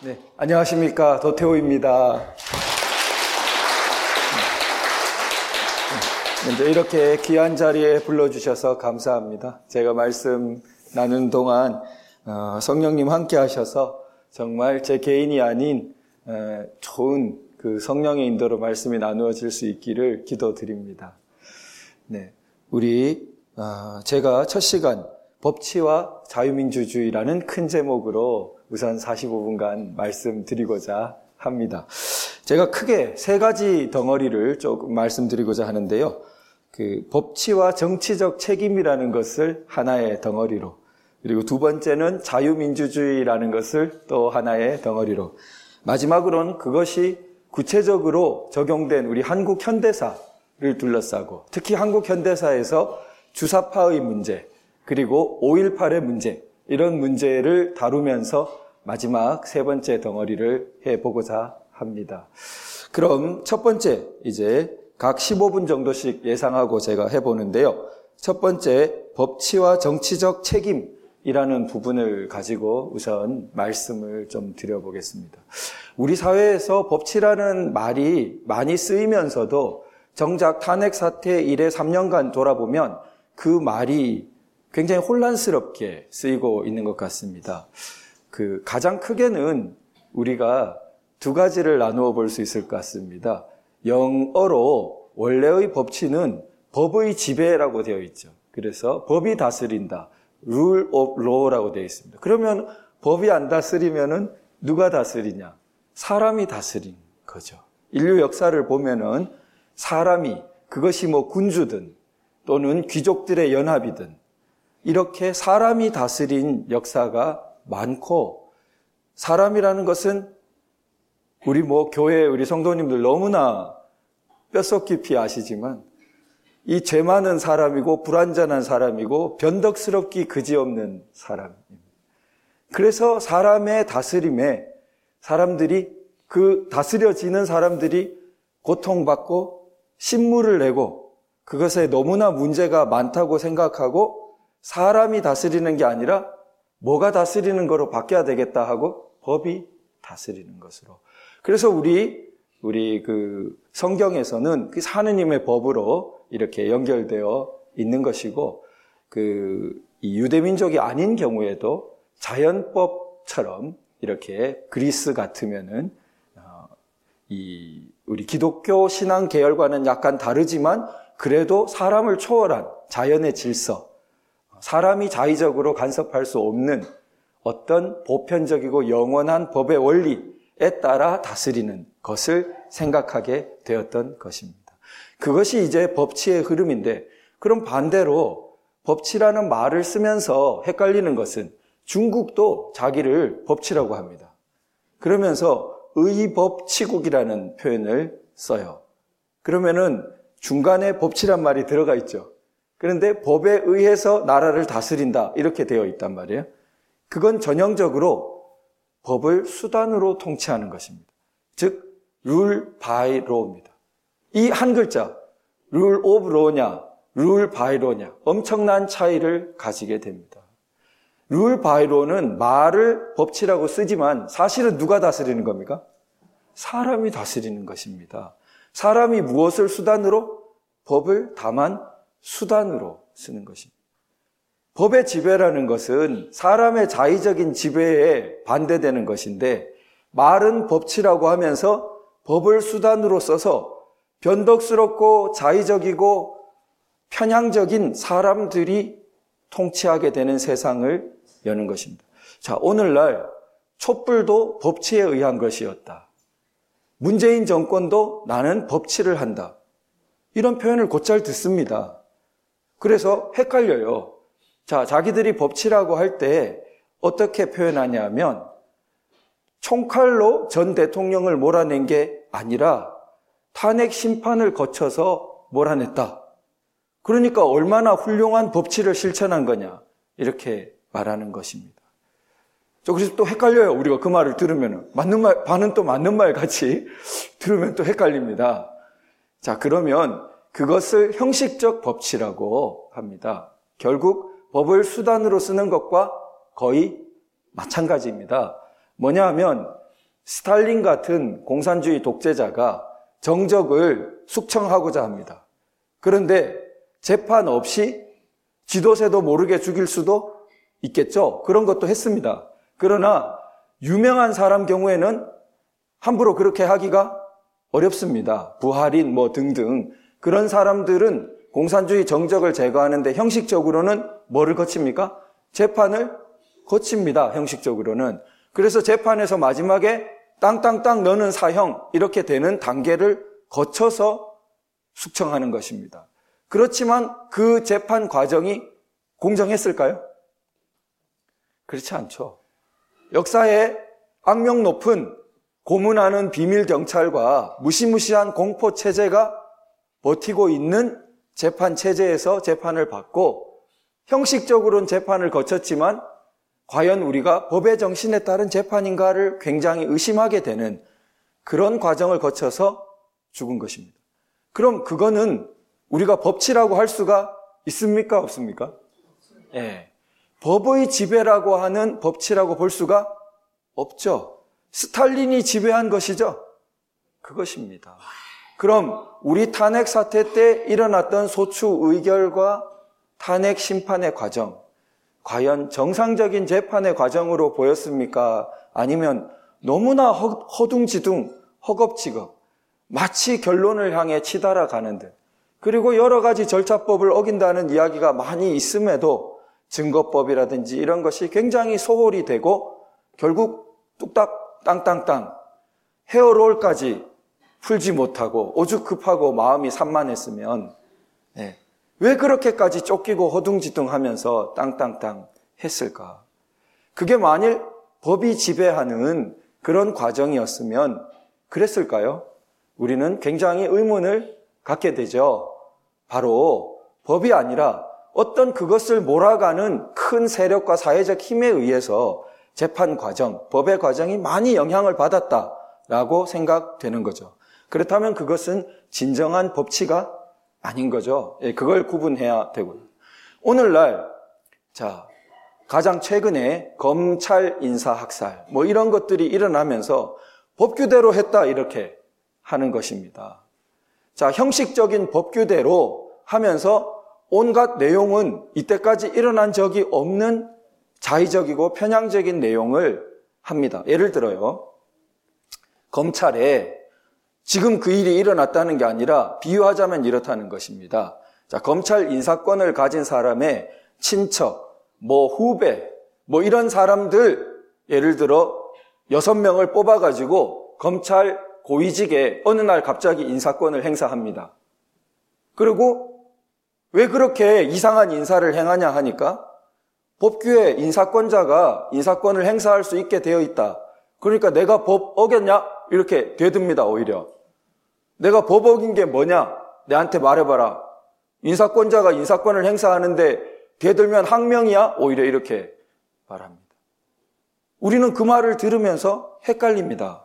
네, 안녕하십니까. 도태우입니다. 먼저 이렇게 귀한 자리에 불러주셔서 감사합니다. 제가 말씀 나누는 동안 성령님 함께 하셔서 정말 제 개인이 아닌 좋은 그 성령의 인도로 말씀이 나누어질 수 있기를 기도드립니다. 네, 제가 첫 시간 법치와 자유민주주의라는 큰 제목으로 우선 45분간 말씀드리고자 합니다. 제가 크게 세 가지 덩어리를 조금 말씀드리고자 하는데요. 그 법치와 정치적 책임이라는 것을 하나의 덩어리로, 그리고 두 번째는 자유민주주의라는 것을 또 하나의 덩어리로, 마지막으로는 그것이 구체적으로 적용된 우리 한국 현대사를 둘러싸고, 특히 한국 현대사에서 주사파의 문제, 그리고 5.18의 문제, 이런 문제를 다루면서 마지막 세 번째 덩어리를 해보고자 합니다. 그럼 첫 번째, 이제 각 15분 정도씩 예상하고 제가 해보는데요. 첫 번째, 법치와 정치적 책임이라는 부분을 가지고 우선 말씀을 좀 드려보겠습니다. 우리 사회에서 법치라는 말이 많이 쓰이면서도 정작 탄핵 사태 이래 3년간 돌아보면 그 말이 굉장히 혼란스럽게 쓰이고 있는 것 같습니다. 가장 크게는 우리가 두 가지를 나누어 볼 수 있을 것 같습니다. 영어로 원래의 법치는 법의 지배라고 되어 있죠. 그래서 법이 다스린다. rule of law라고 되어 있습니다. 그러면 법이 안 다스리면은 누가 다스리냐? 사람이 다스린 거죠. 인류 역사를 보면은 사람이, 그것이 군주든 또는 귀족들의 연합이든 이렇게 사람이 다스린 역사가 많고, 사람이라는 것은 우리 교회 우리 성도님들 너무나 뼛속 깊이 아시지만 이 죄 많은 사람이고 불완전한 사람이고 변덕스럽기 그지없는 사람입니다. 그래서 사람의 다스림에 사람들이, 그 다스려지는 사람들이 고통받고 신물을 내고 그것에 너무나 문제가 많다고 생각하고 사람이 다스리는 게 아니라 뭐가 다스리는 거로 바뀌어야 되겠다 하고 법이 다스리는 것으로. 그래서 우리 성경에서는 그 하느님의 법으로 이렇게 연결되어 있는 것이고, 이 유대민족이 아닌 경우에도 자연법처럼 이렇게 그리스 같으면은 우리 기독교 신앙 계열과는 약간 다르지만 그래도 사람을 초월한 자연의 질서, 사람이 자의적으로 간섭할 수 없는 어떤 보편적이고 영원한 법의 원리에 따라 다스리는 것을 생각하게 되었던 것입니다. 그것이 이제 법치의 흐름인데, 그럼 반대로 법치라는 말을 쓰면서 헷갈리는 것은 중국도 자기를 법치라고 합니다. 그러면서 의법치국이라는 표현을 써요. 그러면은 중간에 법치란 말이 들어가 있죠. 그런데 법에 의해서 나라를 다스린다 이렇게 되어 있단 말이에요. 그건 전형적으로 법을 수단으로 통치하는 것입니다. 즉 rule by law입니다. 이 한 글자 rule of law냐 rule by law냐 엄청난 차이를 가지게 됩니다. rule by law는 말을 법치라고 쓰지만 사실은 누가 다스리는 겁니까? 사람이 다스리는 것입니다. 사람이 무엇을 수단으로? 법을 다만 수단으로 쓰는 것입니다. 법의 지배라는 것은 사람의 자의적인 지배에 반대되는 것인데, 말은 법치라고 하면서 법을 수단으로 써서 변덕스럽고 자의적이고 편향적인 사람들이 통치하게 되는 세상을 여는 것입니다. 자, 오늘날 촛불도 법치에 의한 것이었다. 문재인 정권도 나는 법치를 한다. 이런 표현을 곧잘 듣습니다. 그래서 헷갈려요. 자, 자기들이 법치라고 할 때 어떻게 표현하냐면 총칼로 전 대통령을 몰아낸 게 아니라 탄핵 심판을 거쳐서 몰아냈다. 그러니까 얼마나 훌륭한 법치를 실천한 거냐 이렇게 말하는 것입니다. 그래서 또 헷갈려요. 우리가 그 말을 들으면 맞는 말, 반은 또 맞는 말 같이 들으면 또 헷갈립니다. 자, 그러면 그것을 형식적 법치라고 합니다. 결국 법을 수단으로 쓰는 것과 거의 마찬가지입니다. 뭐냐 하면 스탈린 같은 공산주의 독재자가 정적을 숙청하고자 합니다. 그런데 재판 없이 지도새도 모르게 죽일 수도 있겠죠. 그런 것도 했습니다. 그러나 유명한 사람 경우에는 함부로 그렇게 하기가 어렵습니다. 부하린 등등 그런 사람들은 공산주의 정적을 제거하는데 형식적으로는 뭐를 거칩니까? 재판을 거칩니다. 형식적으로는. 그래서 재판에서 마지막에 땅땅땅 너는 사형 이렇게 되는 단계를 거쳐서 숙청하는 것입니다. 그렇지만 그 재판 과정이 공정했을까요? 그렇지 않죠. 역사에 악명 높은 고문하는 비밀 경찰과 무시무시한 공포 체제가 버티고 있는 재판 체제에서 재판을 받고 형식적으로는 재판을 거쳤지만 과연 우리가 법의 정신에 따른 재판인가를 굉장히 의심하게 되는 그런 과정을 거쳐서 죽은 것입니다. 그럼 그거는 우리가 법치라고 할 수가 있습니까? 없습니까? 예. 법의 지배라고 하는 법치라고 볼 수가 없죠. 스탈린이 지배한 것이죠. 그것입니다. 그럼 우리 탄핵 사태 때 일어났던 소추 의결과 탄핵 심판의 과정, 과연 정상적인 재판의 과정으로 보였습니까? 아니면 너무나 허둥지둥, 허겁지겁, 마치 결론을 향해 치달아 가는 듯, 그리고 여러 가지 절차법을 어긴다는 이야기가 많이 있음에도 증거법이라든지 이런 것이 굉장히 소홀히 되고 결국 뚝딱 땅땅땅 헤어롤까지 풀지 못하고 오죽급하고 마음이 산만했으면 왜 그렇게까지 쫓기고 허둥지둥하면서 땅땅땅 했을까? 그게 만일 법이 지배하는 그런 과정이었으면 그랬을까요? 우리는 굉장히 의문을 갖게 되죠. 바로 법이 아니라 어떤 그것을 몰아가는 큰 세력과 사회적 힘에 의해서 재판 과정, 법의 과정이 많이 영향을 받았다라고 생각되는 거죠. 그렇다면 그것은 진정한 법치가 아닌 거죠. 그걸 구분해야 되고요. 오늘날 가장 최근에 검찰 인사 학살 이런 것들이 일어나면서 법규대로 했다 이렇게 하는 것입니다. 형식적인 법규대로 하면서 온갖 내용은 이때까지 일어난 적이 없는 자의적이고 편향적인 내용을 합니다. 예를 들어요. 검찰에 지금 그 일이 일어났다는 게 아니라 비유하자면 이렇다는 것입니다. 검찰 인사권을 가진 사람의 친척, 후배, 이런 사람들 예를 들어 6명을 뽑아가지고 검찰 고위직에 어느 날 갑자기 인사권을 행사합니다. 그리고 왜 그렇게 이상한 인사를 행하냐 하니까 법규에 인사권자가 인사권을 행사할 수 있게 되어 있다. 그러니까 내가 법 어겼냐? 이렇게 되듭니다, 오히려. 내가 법 어긴 게 뭐냐? 내한테 말해봐라. 인사권자가 인사권을 행사하는데 되들면 항명이야? 오히려 이렇게 말합니다. 우리는 그 말을 들으면서 헷갈립니다.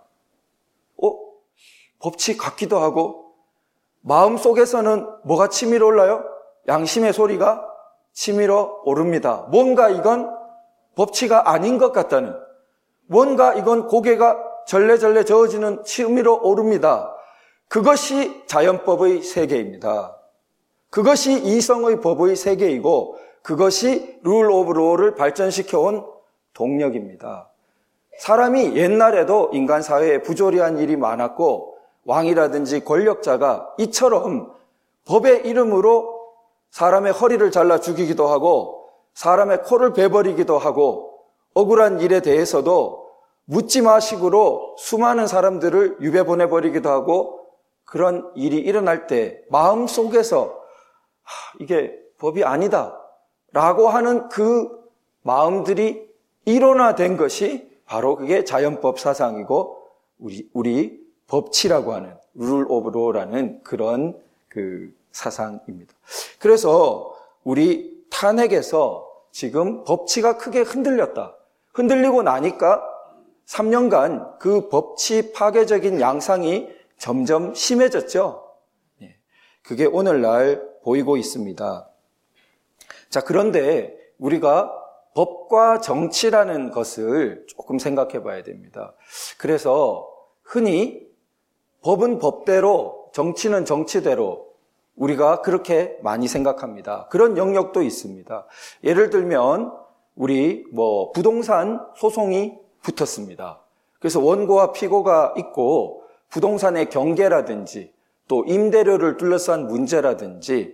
법치 같기도 하고 마음속에서는 뭐가 치밀어 올라요? 양심의 소리가 치밀어 오릅니다. 뭔가 이건 법치가 아닌 것 같다는, 뭔가 이건 고개가 절레절레 저어지는 치밀어 오릅니다. 그것이 자연법의 세계입니다. 그것이 이성의 법의 세계이고 그것이 룰 오브 로를 발전시켜온 동력입니다. 사람이 옛날에도 인간 사회에 부조리한 일이 많았고 왕이라든지 권력자가 이처럼 법의 이름으로 사람의 허리를 잘라 죽이기도 하고 사람의 코를 베버리기도 하고 억울한 일에 대해서도 묻지마 식으로 수많은 사람들을 유배 보내버리기도 하고 그런 일이 일어날 때 마음속에서 이게 법이 아니다 라고 하는 그 마음들이 일원화된 것이 바로 그게 자연법 사상이고 우리 법치라고 하는 룰 오브 로라는 그런 그 사상입니다. 그래서 우리 탄핵에서 지금 법치가 크게 흔들렸다. 흔들리고 나니까 3년간 그 법치 파괴적인 양상이 점점 심해졌죠. 그게 오늘날 보이고 있습니다. 그런데 우리가 법과 정치라는 것을 조금 생각해 봐야 됩니다. 그래서 흔히 법은 법대로, 정치는 정치대로 우리가 그렇게 많이 생각합니다. 그런 영역도 있습니다. 예를 들면 우리 부동산 소송이 붙었습니다. 그래서 원고와 피고가 있고 부동산의 경계라든지 또 임대료를 둘러싼 문제라든지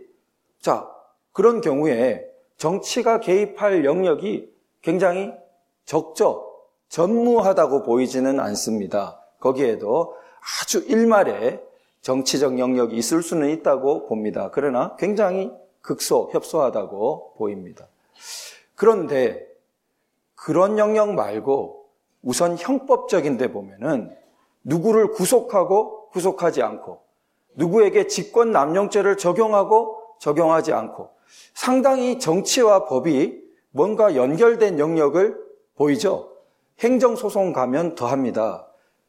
그런 경우에 정치가 개입할 영역이 굉장히 적죠. 전무하다고 보이지는 않습니다. 거기에도 아주 일말의 정치적 영역이 있을 수는 있다고 봅니다. 그러나 굉장히 협소하다고 보입니다. 그런데 그런 영역 말고 우선 형법적인 데 보면은 누구를 구속하고 구속하지 않고 누구에게 직권남용죄를 적용하고 적용하지 않고 상당히 정치와 법이 뭔가 연결된 영역을 보이죠. 행정소송 가면 더합니다.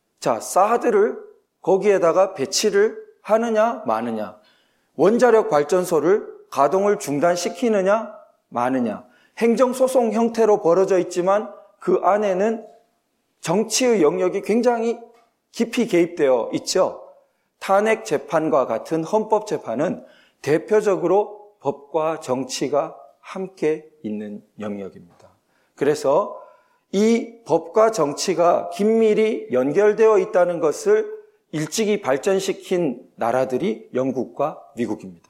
사드를 거기에다가 배치를 하느냐 마느냐, 원자력 발전소를 가동을 중단시키느냐 마느냐, 행정소송 형태로 벌어져 있지만 그 안에는 정치의 영역이 굉장히 깊이 개입되어 있죠. 탄핵 재판과 같은 헌법 재판은 대표적으로 법과 정치가 함께 있는 영역입니다. 그래서 이 법과 정치가 긴밀히 연결되어 있다는 것을 일찍이 발전시킨 나라들이 영국과 미국입니다.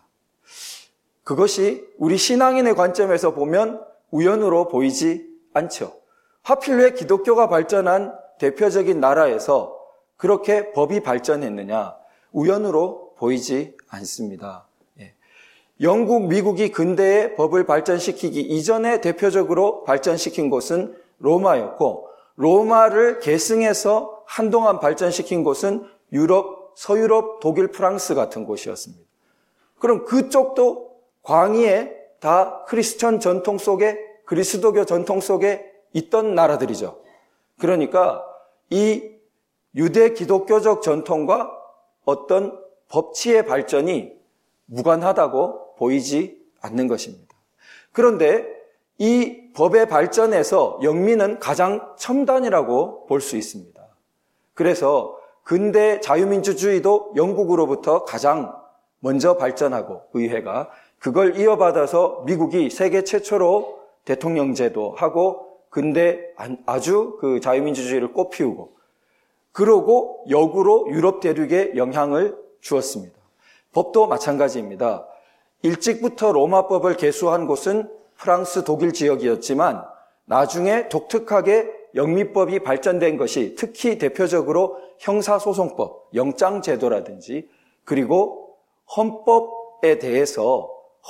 그것이 우리 신앙인의 관점에서 보면 우연으로 보이지 않죠. 하필 왜 기독교가 발전한 대표적인 나라에서 그렇게 법이 발전했느냐? 우연으로 보이지 않습니다. 영국, 미국이 근대에 법을 발전시키기 이전에 대표적으로 발전시킨 곳은 로마였고, 로마를 계승해서 한동안 발전시킨 곳은 유럽, 서유럽, 독일, 프랑스 같은 곳이었습니다. 그럼 그쪽도 광의에 다 크리스천 전통 속에, 그리스도교 전통 속에 있던 나라들이죠. 그러니까 이 유대 기독교적 전통과 어떤 법치의 발전이 무관하다고 보이지 않는 것입니다. 그런데 이 법의 발전에서 영미는 가장 첨단이라고 볼 수 있습니다. 그래서 근대 자유민주주의도 영국으로부터 가장 먼저 발전하고 의회가 그걸 이어받아서 미국이 세계 최초로 대통령제도 하고 근대 아주 그 자유민주주의를 꽃피우고 그러고 역으로 유럽 대륙에 영향을 주었습니다. 법도 마찬가지입니다. 일찍부터 로마법을 개수한 곳은 프랑스, 독일 지역이었지만 나중에 독특하게 영미법이 발전된 것이 특히 대표적으로 형사소송법, 영장제도라든지 그리고 헌법에 대해서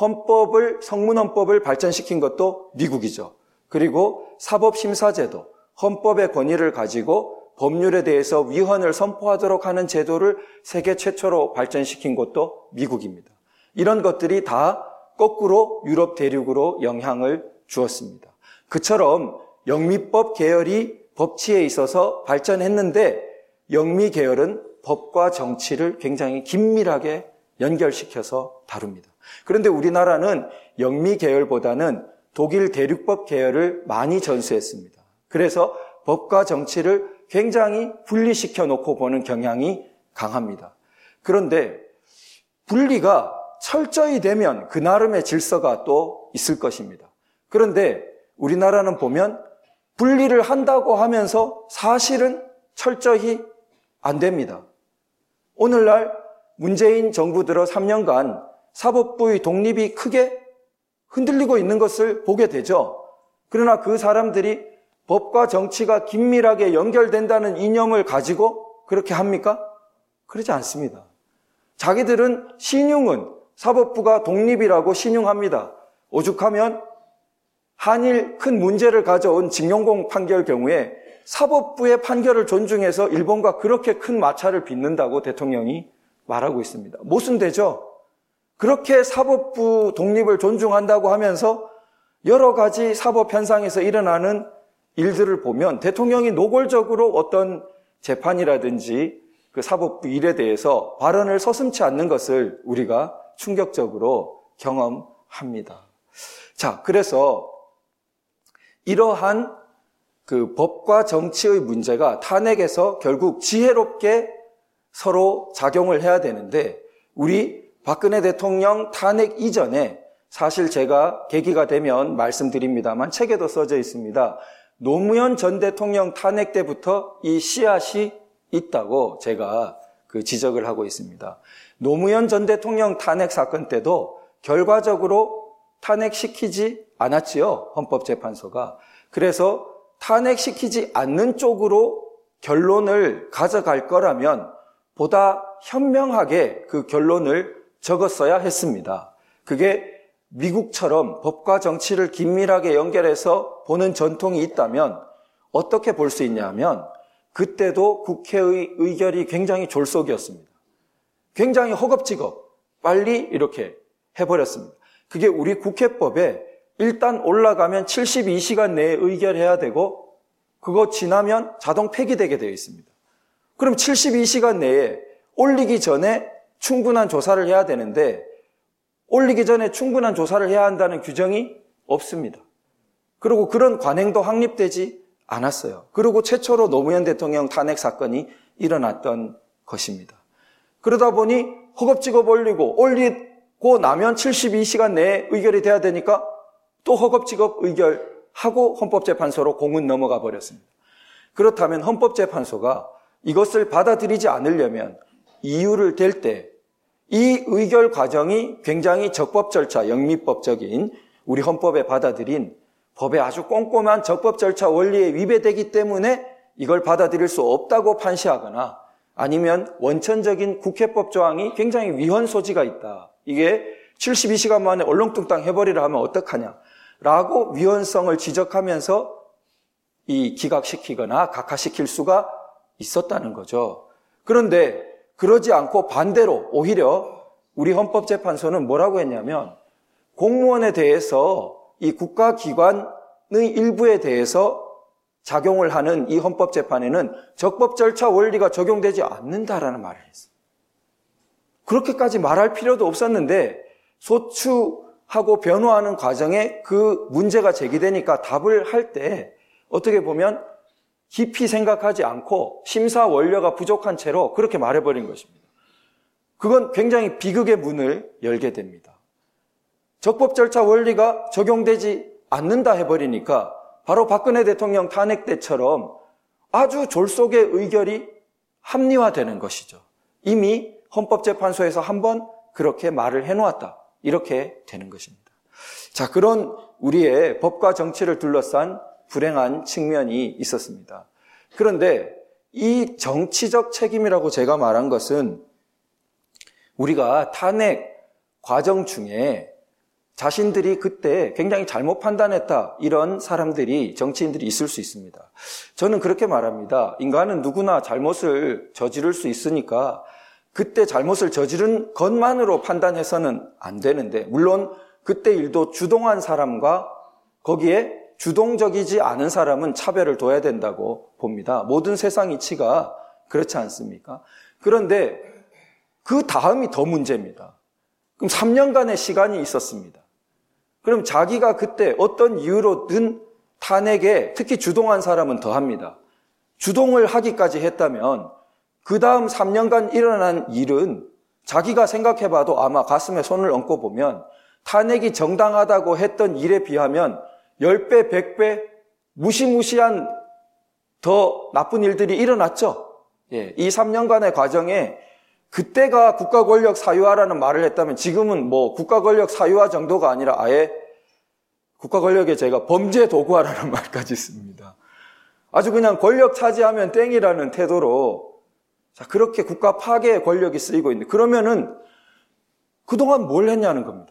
성문헌법을 발전시킨 것도 미국이죠. 그리고 사법심사제도, 헌법의 권위를 가지고 법률에 대해서 위헌을 선포하도록 하는 제도를 세계 최초로 발전시킨 것도 미국입니다. 이런 것들이 다 거꾸로 유럽 대륙으로 영향을 주었습니다. 그처럼 영미법 계열이 법치에 있어서 발전했는데 영미 계열은 법과 정치를 굉장히 긴밀하게 연결시켜서 다룹니다. 그런데 우리나라는 영미 계열보다는 독일 대륙법 계열을 많이 전수했습니다. 그래서 법과 정치를 굉장히 분리시켜 놓고 보는 경향이 강합니다. 그런데 분리가 철저히 되면 그 나름의 질서가 또 있을 것입니다. 그런데 우리나라는 보면 분리를 한다고 하면서 사실은 철저히 안 됩니다. 오늘날 문재인 정부 들어 3년간 사법부의 독립이 크게 흔들리고 있는 것을 보게 되죠. 그러나 그 사람들이 법과 정치가 긴밀하게 연결된다는 이념을 가지고 그렇게 합니까? 그러지 않습니다. 자기들은 신용은 사법부가 독립이라고 신용합니다. 오죽하면 한일 큰 문제를 가져온 징용공 판결 경우에 사법부의 판결을 존중해서 일본과 그렇게 큰 마찰을 빚는다고 대통령이 말하고 있습니다. 모순되죠? 그렇게 사법부 독립을 존중한다고 하면서 여러 가지 사법 현상에서 일어나는 일들을 보면 대통령이 노골적으로 어떤 재판이라든지 그 사법부 일에 대해서 발언을 서슴지 않는 것을 우리가 충격적으로 경험합니다. 자, 그래서 이러한 그 법과 정치의 문제가 탄핵에서 결국 지혜롭게 서로 작용을 해야 되는데, 우리 박근혜 대통령 탄핵 이전에 사실 제가 계기가 되면 말씀드립니다만 책에도 써져 있습니다. 노무현 전 대통령 탄핵 때부터 이 씨앗이 있다고 제가 그 지적을 하고 있습니다. 노무현 전 대통령 탄핵 사건 때도 결과적으로 탄핵시키지 않았지요, 헌법재판소가. 그래서 탄핵시키지 않는 쪽으로 결론을 가져갈 거라면 보다 현명하게 그 결론을 적었어야 했습니다. 그게 미국처럼 법과 정치를 긴밀하게 연결해서 보는 전통이 있다면 어떻게 볼 수 있냐면, 그때도 국회의 의결이 굉장히 졸속이었습니다. 굉장히 허겁지겁 빨리 이렇게 해버렸습니다. 그게 우리 국회법에 일단 올라가면 72시간 내에 의결해야 되고, 그거 지나면 자동 폐기되게 되어 있습니다. 그럼 72시간 내에 올리기 전에 충분한 조사를 해야 되는데, 올리기 전에 충분한 조사를 해야 한다는 규정이 없습니다. 그리고 그런 관행도 확립되지 않았어요. 그리고 최초로 노무현 대통령 탄핵 사건이 일어났던 것입니다. 그러다 보니 허겁지겁 올리고 나면 72시간 내에 의결이 돼야 되니까 또 허겁지겁 의결하고 헌법재판소로 공은 넘어가 버렸습니다. 그렇다면 헌법재판소가 이것을 받아들이지 않으려면 이유를 댈 때 이 의결 과정이 굉장히 적법 절차, 영미법적인 우리 헌법에 받아들인 법의 아주 꼼꼼한 적법 절차 원리에 위배되기 때문에 이걸 받아들일 수 없다고 판시하거나, 아니면 원천적인 국회법 조항이 굉장히 위헌 소지가 있다, 이게 72시간 만에 얼렁뚱땅 해버리라 하면 어떡하냐라고 위헌성을 지적하면서 이 기각시키거나 각하시킬 수가 있었다는 거죠. 그런데 그러지 않고 반대로 오히려 우리 헌법재판소는 뭐라고 했냐면, 공무원에 대해서 이 국가기관의 일부에 대해서 작용을 하는 이 헌법재판에는 적법 절차 원리가 적용되지 않는다라는 말을 했어요. 그렇게까지 말할 필요도 없었는데 소추하고 변호하는 과정에 그 문제가 제기되니까 답을 할 때 어떻게 보면 깊이 생각하지 않고 심사 원료가 부족한 채로 그렇게 말해버린 것입니다. 그건 굉장히 비극의 문을 열게 됩니다. 적법 절차 원리가 적용되지 않는다 해버리니까 바로 박근혜 대통령 탄핵 때처럼 아주 졸속의 의결이 합리화되는 것이죠. 이미 헌법재판소에서 한번 그렇게 말을 해놓았다, 이렇게 되는 것입니다. 자, 그런 우리의 법과 정치를 둘러싼 불행한 측면이 있었습니다. 그런데 이 정치적 책임이라고 제가 말한 것은 우리가 탄핵 과정 중에 자신들이 그때 굉장히 잘못 판단했다, 이런 사람들이, 정치인들이 있을 수 있습니다. 저는 그렇게 말합니다. 인간은 누구나 잘못을 저지를 수 있으니까 그때 잘못을 저지른 것만으로 판단해서는 안 되는데, 물론 그때 일도 주동한 사람과 거기에 주동적이지 않은 사람은 차별을 둬야 된다고 봅니다. 모든 세상 이치가 그렇지 않습니까? 그런데 그 다음이 더 문제입니다. 그럼 3년간의 시간이 있었습니다. 그럼 자기가 그때 어떤 이유로든 탄핵에 특히 주동한 사람은 더합니다. 주동을 하기까지 했다면 그 다음 3년간 일어난 일은 자기가 생각해봐도 아마 가슴에 손을 얹고 보면 탄핵이 정당하다고 했던 일에 비하면 10배, 100배 무시무시한 더 나쁜 일들이 일어났죠. 이 3년간의 과정에 그때가 국가권력 사유화라는 말을 했다면 지금은 뭐 국가권력 사유화 정도가 아니라 아예 국가권력에 제가 범죄 도구화라는 말까지 씁니다. 아주 그냥 권력 차지하면 땡이라는 태도로 그렇게 국가 파괴의 권력이 쓰이고 있는데, 그러면은 그동안 뭘 했냐는 겁니다.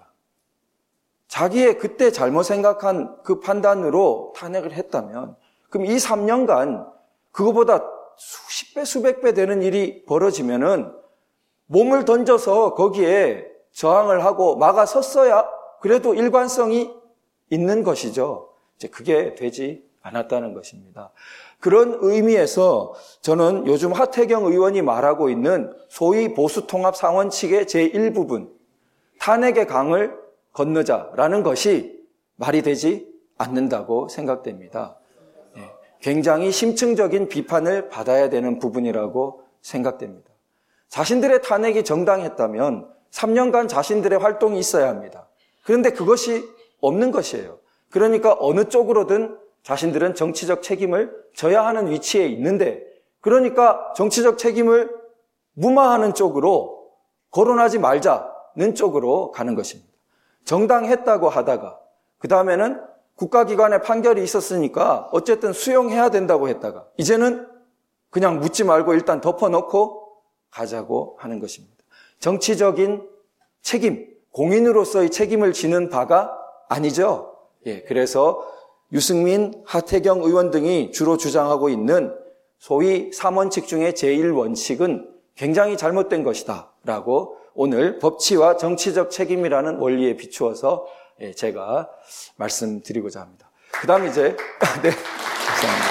자기의 그때 잘못 생각한 그 판단으로 탄핵을 했다면, 그럼 이 3년간 그거보다 수십 배, 수백 배 되는 일이 벌어지면은 몸을 던져서 거기에 저항을 하고 막아섰어야 그래도 일관성이 있는 것이죠. 이제 그게 되지 않았다는 것입니다. 그런 의미에서 저는 요즘 하태경 의원이 말하고 있는 소위 보수통합상원 측의 제1부분, 탄핵의 강을 건너자라는 것이 말이 되지 않는다고 생각됩니다. 굉장히 심층적인 비판을 받아야 되는 부분이라고 생각됩니다. 자신들의 탄핵이 정당했다면 3년간 자신들의 활동이 있어야 합니다. 그런데 그것이 없는 것이에요. 그러니까 어느 쪽으로든 자신들은 정치적 책임을 져야 하는 위치에 있는데, 그러니까 정치적 책임을 무마하는 쪽으로, 거론하지 말자는 쪽으로 가는 것입니다. 정당했다고 하다가 그 다음에는 국가기관의 판결이 있었으니까 어쨌든 수용해야 된다고 했다가 이제는 그냥 묻지 말고 일단 덮어놓고 가자고 하는 것입니다. 정치적인 책임, 공인으로서의 책임을 지는 바가 아니죠. 그래서 유승민, 하태경 의원 등이 주로 주장하고 있는 소위 3원칙 중에 제1원칙은 굉장히 잘못된 것이다 라고 오늘 법치와 정치적 책임이라는 원리에 비추어서 제가 말씀드리고자 합니다. 그 다음 이제 네, 감사합니다.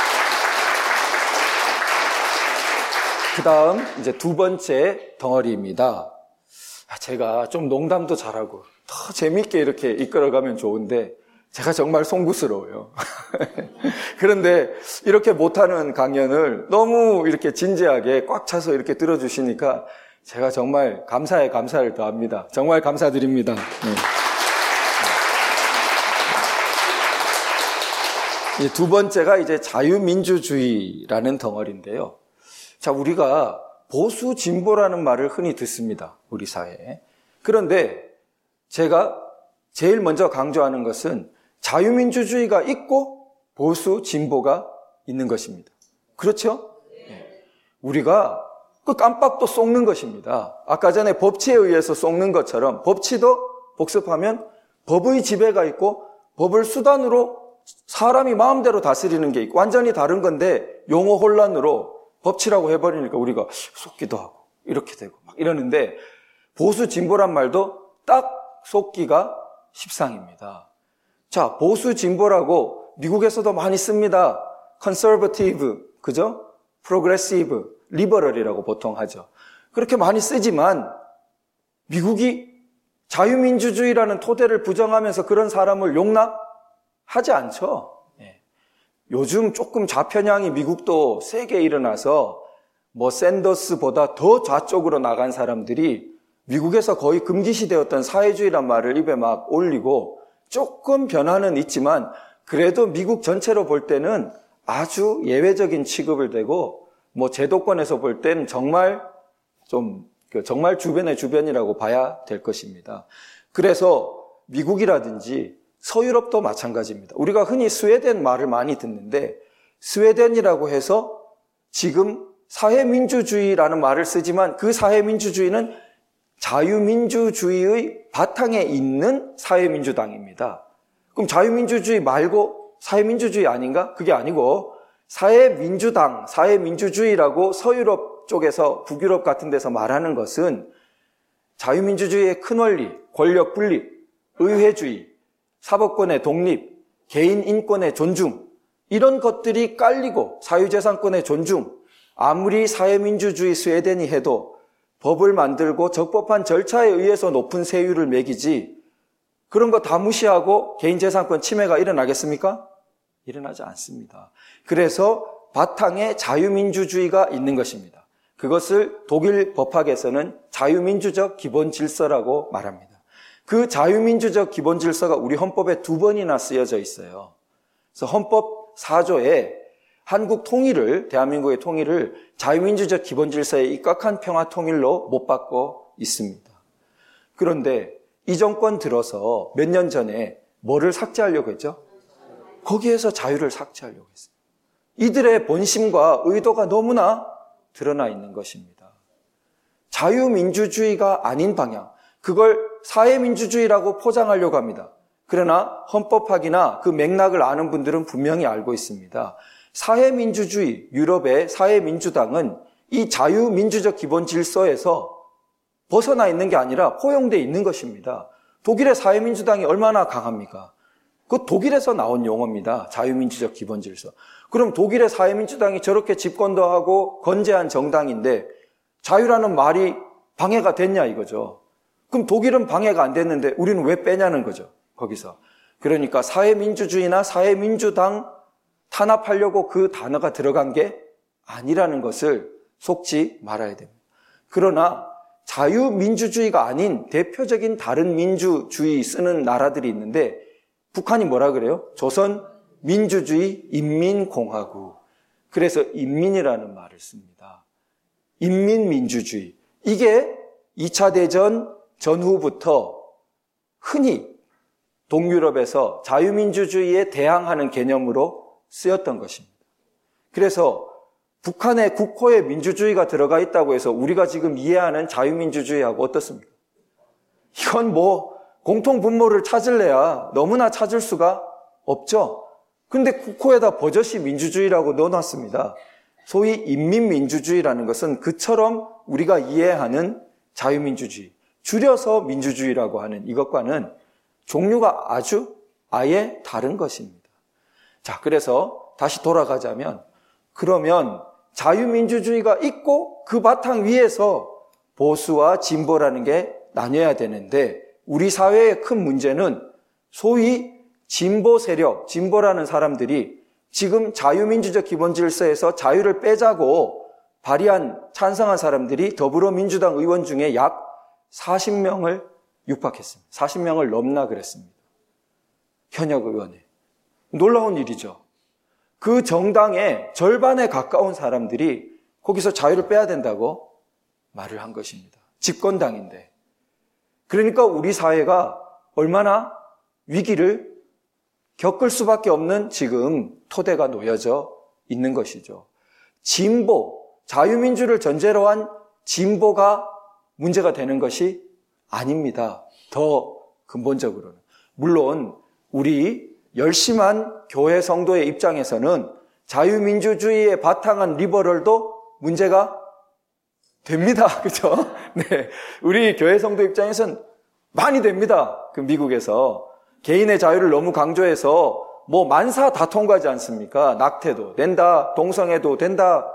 그 다음 이제 두 번째 덩어리입니다. 제가 좀 농담도 잘하고 더 재미있게 이렇게 이끌어가면 좋은데 제가 정말 송구스러워요. 그런데 이렇게 못하는 강연을 너무 이렇게 진지하게 꽉 차서 이렇게 들어주시니까 제가 정말 감사에 감사를 더합니다. 정말 감사드립니다. 네. 두 번째가 이제 자유민주주의라는 덩어리인데요. 자, 우리가 보수 진보라는 말을 흔히 듣습니다. 우리 사회에. 그런데 제가 제일 먼저 강조하는 것은 자유민주주의가 있고 보수 진보가 있는 것입니다. 그렇죠? 네. 우리가 그 깜빡도 속는 것입니다. 아까 전에 법치에 의해서 속는 것처럼 법치도 복습하면 법의 지배가 있고 법을 수단으로 사람이 마음대로 다스리는 게 있고 완전히 다른 건데 용어 혼란으로 법치라고 해버리니까 우리가 속기도 하고 이렇게 되고 막 이러는데 보수 진보란 말도 딱 속기가 십상입니다. 자, 보수 진보라고 미국에서도 많이 씁니다. conservative, 그죠? progressive, liberal이라고 보통 하죠. 그렇게 많이 쓰지만 미국이 자유민주주의라는 토대를 부정하면서 그런 사람을 용납하지 않죠. 요즘 조금 좌편향이 미국도 세게 일어나서 샌더스보다 더 좌쪽으로 나간 사람들이 미국에서 거의 금기시되었던 사회주의란 말을 입에 막 올리고 조금 변화는 있지만 그래도 미국 전체로 볼 때는 아주 예외적인 취급을 대고 제도권에서 볼 때는 정말 정말 주변의 주변이라고 봐야 될 것입니다. 그래서 미국이라든지 서유럽도 마찬가지입니다. 우리가 흔히 스웨덴 말을 많이 듣는데 스웨덴이라고 해서 지금 사회민주주의라는 말을 쓰지만 그 사회민주주의는 자유민주주의의 바탕에 있는 사회민주당입니다. 그럼 자유민주주의 말고 사회민주주의 아닌가? 그게 아니고 사회민주당, 사회민주주의라고 서유럽 쪽에서 북유럽 같은 데서 말하는 것은 자유민주주의의 큰 원리, 권력 분립, 의회주의, 사법권의 독립, 개인 인권의 존중 이런 것들이 깔리고 사유재산권의 존중 아무리 사회민주주의 스웨덴이 해도 법을 만들고 적법한 절차에 의해서 높은 세율을 매기지 그런 거 다 무시하고 개인재산권 침해가 일어나겠습니까? 일어나지 않습니다. 그래서 바탕에 자유민주주의가 있는 것입니다. 그것을 독일 법학에서는 자유민주적 기본질서라고 말합니다. 그 자유민주적 기본질서가 우리 헌법에 2번이나 쓰여져 있어요. 그래서 헌법 4조에 한국 통일을, 대한민국의 통일을 자유민주적 기본질서에 입각한 평화통일로 못 받고 있습니다. 그런데 이 정권 들어서 몇 년 전에 뭐를 삭제하려고 했죠? 거기에서 자유를 삭제하려고 했어요. 이들의 본심과 의도가 너무나 드러나 있는 것입니다. 자유민주주의가 아닌 방향, 그걸 사회민주주의라고 포장하려고 합니다. 그러나 헌법학이나 그 맥락을 아는 분들은 분명히 알고 있습니다. 사회민주주의, 유럽의 사회민주당은 이 자유민주적 기본 질서에서 벗어나 있는 게 아니라 포용되어 있는 것입니다. 독일의 사회민주당이 얼마나 강합니까? 그 독일에서 나온 용어입니다. 자유민주적 기본 질서. 그럼 독일의 사회민주당이 저렇게 집권도 하고 건재한 정당인데 자유라는 말이 방해가 됐냐 이거죠. 그럼 독일은 방해가 안 됐는데 우리는 왜 빼냐는 거죠. 거기서. 그러니까 사회민주주의나 사회민주당 탄압하려고 그 단어가 들어간 게 아니라는 것을 속지 말아야 됩니다. 그러나 자유민주주의가 아닌 대표적인 다른 민주주의 쓰는 나라들이 있는데 북한이 뭐라 그래요? 조선민주주의 인민공화국. 그래서 인민이라는 말을 씁니다. 인민민주주의. 이게 2차 대전 전후부터 흔히 동유럽에서 자유민주주의에 대항하는 개념으로 쓰였던 것입니다. 그래서 북한의 국호에 민주주의가 들어가 있다고 해서 우리가 지금 이해하는 자유민주주의하고 어떻습니까? 이건 공통분모를 찾을래야 너무나 찾을 수가 없죠. 근데 국호에다 버젓이 민주주의라고 넣어놨습니다. 소위 인민민주주의라는 것은 그처럼 우리가 이해하는 자유민주주의, 줄여서 민주주의라고 하는 이것과는 종류가 아예 다른 것입니다. 자, 그래서 다시 돌아가자면 그러면 자유민주주의가 있고 그 바탕 위에서 보수와 진보라는 게 나뉘어야 되는데 우리 사회의 큰 문제는 소위 진보 세력, 진보라는 사람들이 지금 자유민주적 기본질서에서 자유를 빼자고 찬성한 사람들이 더불어민주당 의원 중에 약 40명을 육박했습니다. 40명을 넘나 그랬습니다. 현역 의원에. 놀라운 일이죠. 그 정당의 절반에 가까운 사람들이 거기서 자유를 빼야 된다고 말을 한 것입니다. 집권당인데. 그러니까 우리 사회가 얼마나 위기를 겪을 수밖에 없는 지금 토대가 놓여져 있는 것이죠. 진보, 자유민주를 전제로 한 진보가 문제가 되는 것이 아닙니다. 더 근본적으로는. 물론 우리 열심한 교회 성도의 입장에서는 자유민주주의에 바탕한 리버럴도 문제가 됩니다. 그렇죠? 네. 우리 교회 성도 입장에서는 많이 됩니다. 그 미국에서 개인의 자유를 너무 강조해서 만사 다 통과하지 않습니까? 낙태도 된다, 동성애도 된다,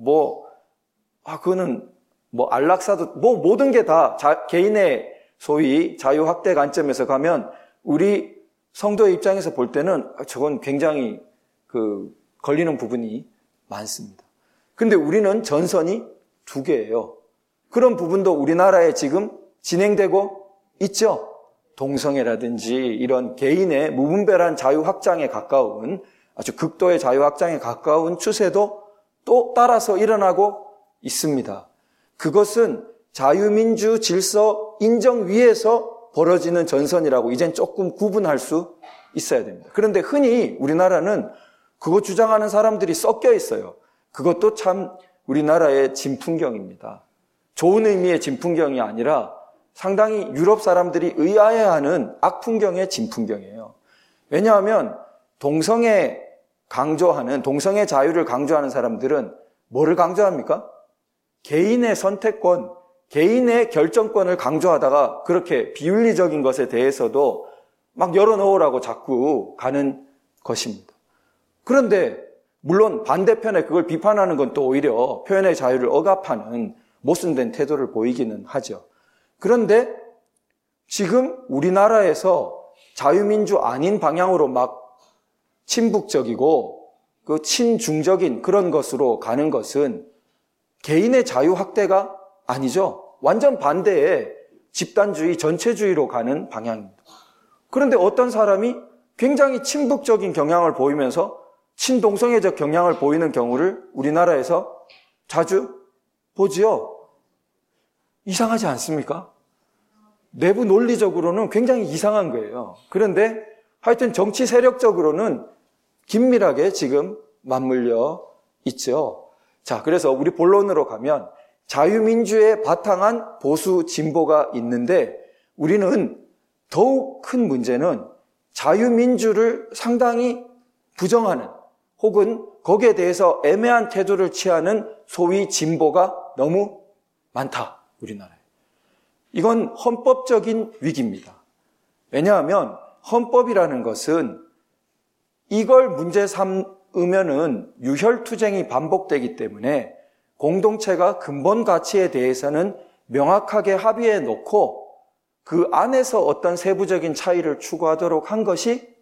그거는 안락사도 모든 게 다 개인의 소위 자유 확대 관점에서 가면 우리 성도의 입장에서 볼 때는 저건 굉장히 걸리는 부분이 많습니다. 근데 우리는 전선이 2개예요. 그런 부분도 우리나라에 지금 진행되고 있죠. 동성애라든지 이런 개인의 무분별한 자유 확장에 가까운 아주 극도의 자유 확장에 가까운 추세도 또 따라서 일어나고 있습니다. 그것은 자유민주 질서 인정 위에서 벌어지는 전선이라고 이젠 조금 구분할 수 있어야 됩니다. 그런데 흔히 우리나라는 그거 주장하는 사람들이 섞여 있어요. 그것도 참 우리나라의 진풍경입니다. 좋은 의미의 진풍경이 아니라 상당히 유럽 사람들이 의아해하는 악풍경의 진풍경이에요. 왜냐하면 동성애 자유를 강조하는 사람들은 뭐를 강조합니까? 개인의 선택권, 개인의 결정권을 강조하다가 그렇게 비윤리적인 것에 대해서도 막 열어놓으라고 자꾸 가는 것입니다. 그런데 물론 반대편에 그걸 비판하는 건 또 오히려 표현의 자유를 억압하는 모순된 태도를 보이기는 하죠. 그런데 지금 우리나라에서 자유민주 아닌 방향으로 막 친북적이고 친중적인 그런 것으로 가는 것은 개인의 자유 확대가 아니죠. 완전 반대의 집단주의, 전체주의로 가는 방향입니다. 그런데 어떤 사람이 굉장히 친북적인 경향을 보이면서 친동성애적 경향을 보이는 경우를 우리나라에서 자주 보지요. 이상하지 않습니까? 내부 논리적으로는 굉장히 이상한 거예요. 그런데 하여튼 정치 세력적으로는 긴밀하게 지금 맞물려 있죠. 자, 그래서 우리 본론으로 가면 자유민주에 바탕한 보수 진보가 있는데 우리는 더욱 큰 문제는 자유민주를 상당히 부정하는 혹은 거기에 대해서 애매한 태도를 취하는 소위 진보가 너무 많다, 우리나라에. 이건 헌법적인 위기입니다. 왜냐하면 헌법이라는 것은 이걸 문제 삼으면은 유혈투쟁이 반복되기 때문에 공동체가 근본 가치에 대해서는 명확하게 합의해 놓고 그 안에서 어떤 세부적인 차이를 추구하도록 한 것이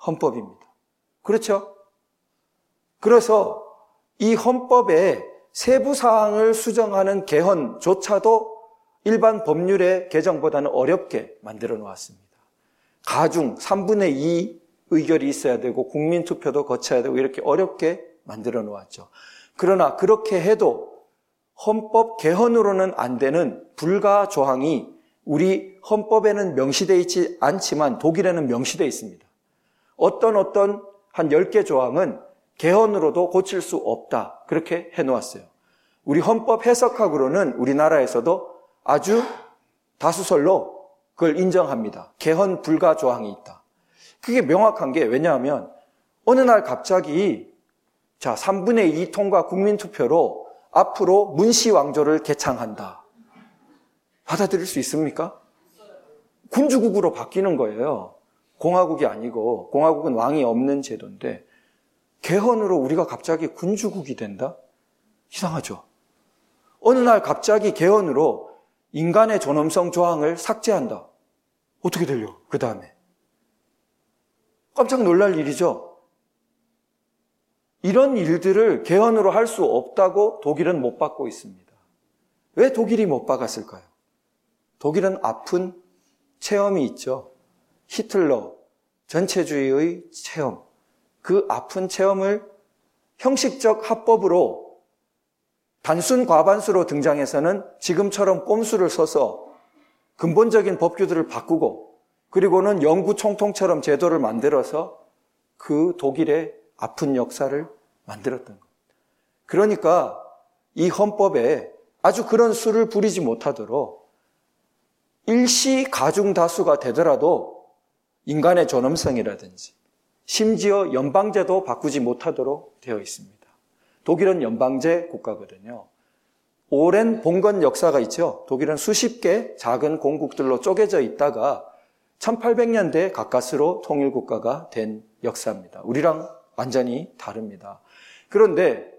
헌법입니다. 그렇죠? 그래서 이 헌법의 세부 사항을 수정하는 개헌조차도 일반 법률의 개정보다는 어렵게 만들어 놓았습니다. 가중 3분의 2 의결이 있어야 되고 국민투표도 거쳐야 되고 이렇게 어렵게 만들어 놓았죠. 그러나 그렇게 해도 헌법 개헌으로는 안 되는 불가 조항이 우리 헌법에는 명시되어 있지 않지만 독일에는 명시되어 있습니다. 어떤 한 10개 조항은 개헌으로도 고칠 수 없다. 그렇게 해놓았어요. 우리 헌법 해석학으로는 우리나라에서도 아주 다수설로 그걸 인정합니다. 개헌 불가 조항이 있다. 그게 명확한 게 왜냐하면 어느 날 갑자기 3분의 2 통과 국민투표로 앞으로 문시왕조를 개창한다. 받아들일 수 있습니까? 군주국으로 바뀌는 거예요. 공화국이 아니고 공화국은 왕이 없는 제도인데 개헌으로 우리가 갑자기 군주국이 된다? 이상하죠. 어느 날 갑자기 개헌으로 인간의 존엄성 조항을 삭제한다. 어떻게 들려? 그 다음에 깜짝 놀랄 일이죠. 이런 일들을 개헌으로 할 수 없다고 독일은 못 받고 있습니다. 왜 독일이 못 박았을까요? 독일은 아픈 체험이 있죠. 히틀러, 전체주의의 체험. 그 아픈 체험을 형식적 합법으로 단순 과반수로 등장해서는 지금처럼 꼼수를 써서 근본적인 법규들을 바꾸고 그리고는 영구 총통처럼 제도를 만들어서 그 독일의 아픈 역사를 만들었던 겁니다. 그러니까 이 헌법에 아주 그런 수를 부리지 못하도록 일시 가중다수가 되더라도 인간의 존엄성이라든지 심지어 연방제도 바꾸지 못하도록 되어 있습니다. 독일은 연방제 국가거든요. 오랜 봉건 역사가 있죠. 독일은 수십 개 작은 공국들로 쪼개져 있다가 1800년대 가까스로 통일국가가 된 역사입니다. 우리랑 완전히 다릅니다. 그런데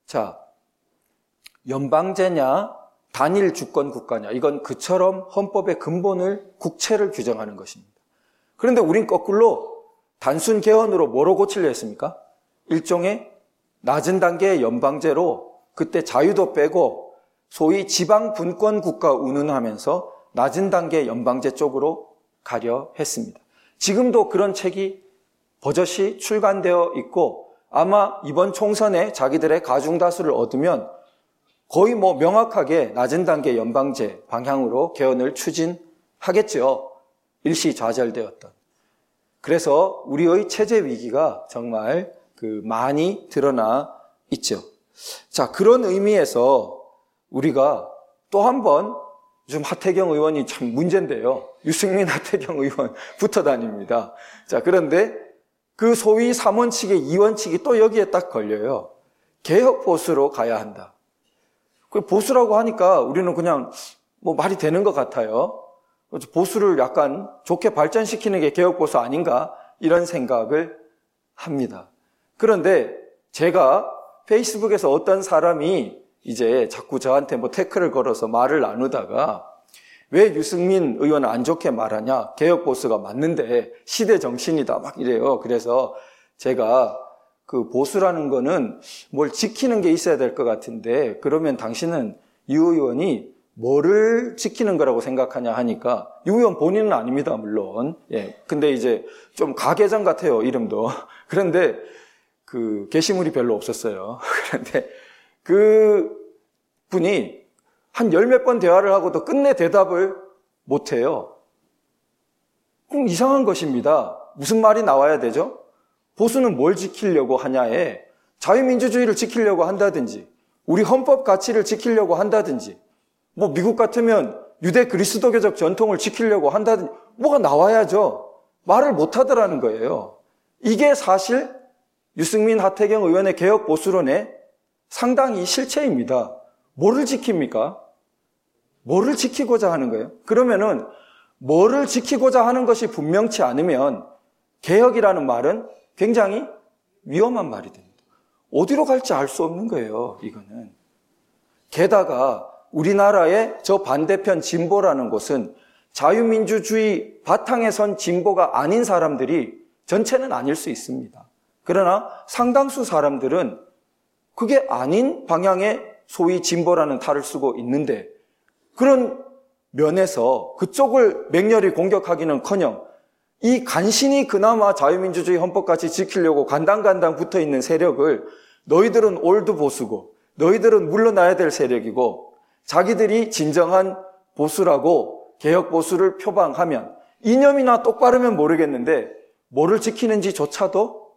연방제냐 단일 주권 국가냐 이건 그처럼 헌법의 근본을 국채를 규정하는 것입니다. 그런데 우린 거꾸로 단순 개헌으로 뭐로 고치려 했습니까? 일종의 낮은 단계의 연방제로 그때 자유도 빼고 소위 지방 분권 국가 운운하면서 낮은 단계의 연방제 쪽으로 가려 했습니다. 지금도 그런 책이 버젓이 출간되어 있고 아마 이번 총선에 자기들의 가중다수를 얻으면 거의 명확하게 낮은 단계 연방제 방향으로 개헌을 추진하겠죠. 일시 좌절되었던. 그래서 우리의 체제 위기가 정말 많이 드러나 있죠. 그런 의미에서 우리가 또 한 번 요즘 하태경 의원이 참 문제인데요. 유승민 하태경 의원 붙어 다닙니다. 그런데 그 소위 3원칙의 2원칙이 또 여기에 딱 걸려요. 개혁 보수로 가야 한다. 그 보수라고 하니까 우리는 그냥 말이 되는 것 같아요. 보수를 약간 좋게 발전시키는 게 개혁 보수 아닌가 이런 생각을 합니다. 그런데 제가 페이스북에서 어떤 사람이 이제 자꾸 저한테 태클을 걸어서 말을 나누다가 왜 유승민 의원을 안 좋게 말하냐? 개혁 보수가 맞는데 시대 정신이다 막 이래요. 그래서 제가 그 보수라는 거는 뭘 지키는 게 있어야 될 것 같은데 그러면 당신은 유 의원이 뭐를 지키는 거라고 생각하냐 하니까 유 의원 본인은 아닙니다, 물론. 근데 이제 좀 가계장 같아요, 이름도. 그런데 그 게시물이 별로 없었어요. 그런데 그 분이 한 10몇 번 대화를 하고도 끝내 대답을 못 해요. 그럼 이상한 것입니다. 무슨 말이 나와야 되죠? 보수는 뭘 지키려고 하냐에 자유민주주의를 지키려고 한다든지 우리 헌법 가치를 지키려고 한다든지 미국 같으면 유대 그리스도교적 전통을 지키려고 한다든지 뭐가 나와야죠. 말을 못 하더라는 거예요. 이게 사실 유승민 하태경 의원의 개혁 보수론의 상당히 실체입니다. 뭐를 지킵니까? 뭐를 지키고자 하는 거예요? 그러면은 뭐를 지키고자 하는 것이 분명치 않으면 개혁이라는 말은 굉장히 위험한 말이 됩니다. 어디로 갈지 알 수 없는 거예요, 이거는. 게다가 우리나라의 저 반대편 진보라는 곳은 자유민주주의 바탕에 선 진보가 아닌 사람들이 전체는 아닐 수 있습니다. 그러나 상당수 사람들은 그게 아닌 방향의 소위 진보라는 탈을 쓰고 있는데, 그런 면에서 그쪽을 맹렬히 공격하기는커녕 이 간신히 그나마 자유민주주의 헌법까지 지키려고 간당간당 붙어있는 세력을 너희들은 올드 보수고 너희들은 물러나야 될 세력이고 자기들이 진정한 보수라고 개혁 보수를 표방하면 이념이나 똑바르면 모르겠는데 뭐를 지키는지조차도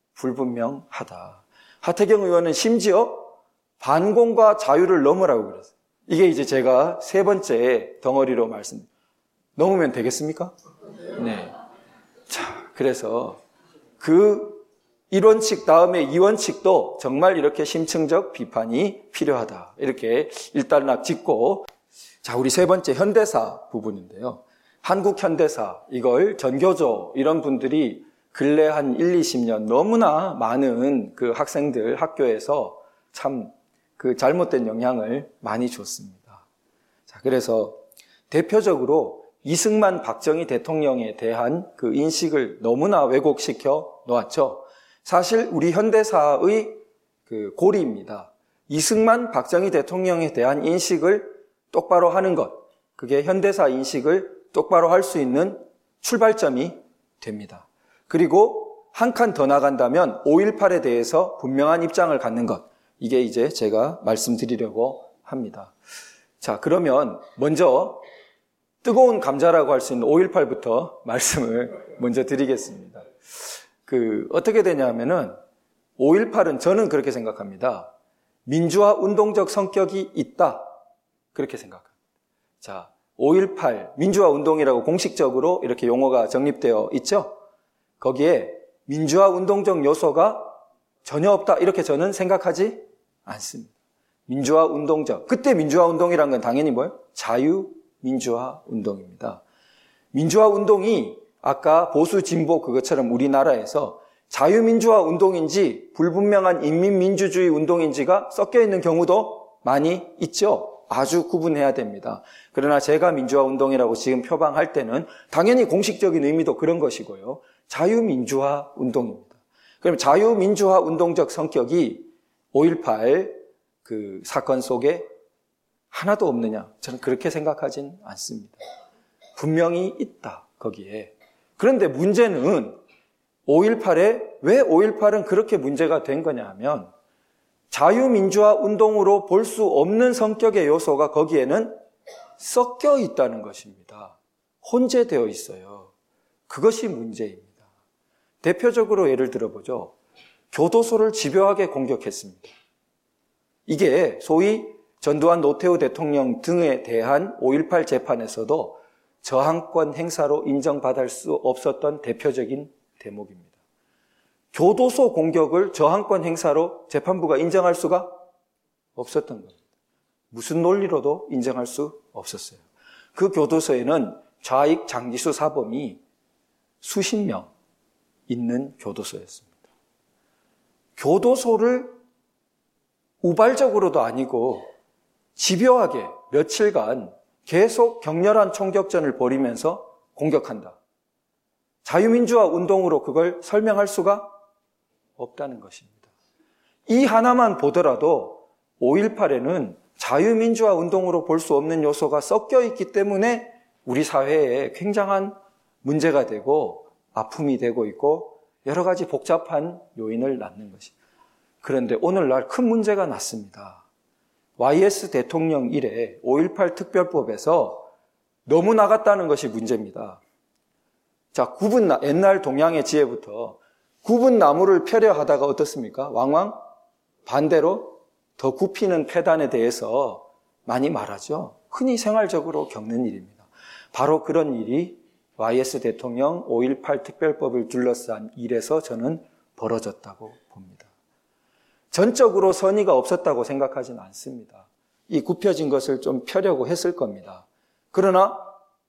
불분명하다. 하태경 의원은 심지어 반공과 자유를 넘으라고 그랬어요. 이게 이제 제가 세 번째 덩어리로 넘으면 되겠습니까? 네. 자, 그래서 그 1원칙 다음에 2원칙도 정말 이렇게 심층적 비판이 필요하다. 이렇게 일단락 짓고, 자, 우리 세 번째 현대사 부분인데요. 한국 현대사, 이걸 전교조 이런 분들이 근래 한 1, 20년 너무나 많은 그 학생들 학교에서 참 그 잘못된 영향을 많이 줬습니다. 자, 그래서 대표적으로 이승만 박정희 대통령에 대한 그 인식을 너무나 왜곡시켜 놓았죠. 사실 우리 현대사의 그 고리입니다. 이승만 박정희 대통령에 대한 인식을 똑바로 하는 것, 그게 현대사 인식을 똑바로 할 수 있는 출발점이 됩니다. 그리고 한 칸 더 나간다면 5.18에 대해서 분명한 입장을 갖는 것, 이게 이제 제가 말씀드리려고 합니다. 자, 그러면 먼저 뜨거운 감자라고 할 수 있는 5.18부터 말씀을 먼저 드리겠습니다. 어떻게 되냐면은 5.18은 저는 그렇게 생각합니다. 민주화 운동적 성격이 있다. 그렇게 생각합니다. 자, 5.18 민주화 운동이라고 공식적으로 이렇게 용어가 정립되어 있죠? 거기에 민주화 운동적 요소가 전혀 없다. 이렇게 저는 생각하지 않습니다. 민주화 운동적. 그때 민주화 운동이란 건 당연히 뭐예요? 자유민주화 운동입니다. 민주화 운동이 아까 보수 진보 그것처럼 우리나라에서 자유민주화 운동인지 불분명한 인민민주주의 운동인지가 섞여 있는 경우도 많이 있죠. 아주 구분해야 됩니다. 그러나 제가 민주화 운동이라고 지금 표방할 때는 당연히 공식적인 의미도 그런 것이고요. 자유민주화 운동입니다. 그럼 자유민주화 운동적 성격이 5.18 그 사건 속에 하나도 없느냐? 저는 그렇게 생각하진 않습니다. 분명히 있다, 거기에. 그런데 문제는 5.18에 왜 5.18은 그렇게 문제가 된 거냐 하면 자유민주화 운동으로 볼 수 없는 성격의 요소가 거기에는 섞여 있다는 것입니다. 혼재되어 있어요. 그것이 문제입니다. 대표적으로 예를 들어보죠. 교도소를 집요하게 공격했습니다. 이게 소위 전두환 노태우 대통령 등에 대한 5.18 재판에서도 저항권 행사로 인정받을 수 없었던 대표적인 대목입니다. 교도소 공격을 저항권 행사로 재판부가 인정할 수가 없었던 겁니다. 무슨 논리로도 인정할 수 없었어요. 그 교도소에는 좌익 장기수 사범이 수십 명 있는 교도소였습니다. 교도소를 우발적으로도 아니고 집요하게 며칠간 계속 격렬한 총격전을 벌이면서 공격한다. 자유민주화 운동으로 그걸 설명할 수가 없다는 것입니다. 이 하나만 보더라도 5.18에는 자유민주화 운동으로 볼 수 없는 요소가 섞여 있기 때문에 우리 사회에 굉장한 문제가 되고 아픔이 되고 있고 여러 가지 복잡한 요인을 낳는 것입니다. 그런데 오늘날 큰 문제가 났습니다. YS 대통령 이래 5.18 특별법에서 너무 나갔다는 것이 문제입니다. 자, 옛날 동양의 지혜부터 굽은 나무를 펴려 하다가 어떻습니까? 왕왕 반대로 더 굽히는 폐단에 대해서 많이 말하죠. 흔히 생활적으로 겪는 일입니다. 바로 그런 일이 YS 대통령 5.18 특별법을 둘러싼 일에서 저는 벌어졌다고 봅니다. 전적으로 선의가 없었다고 생각하지는 않습니다. 이 굽혀진 것을 좀 펴려고 했을 겁니다. 그러나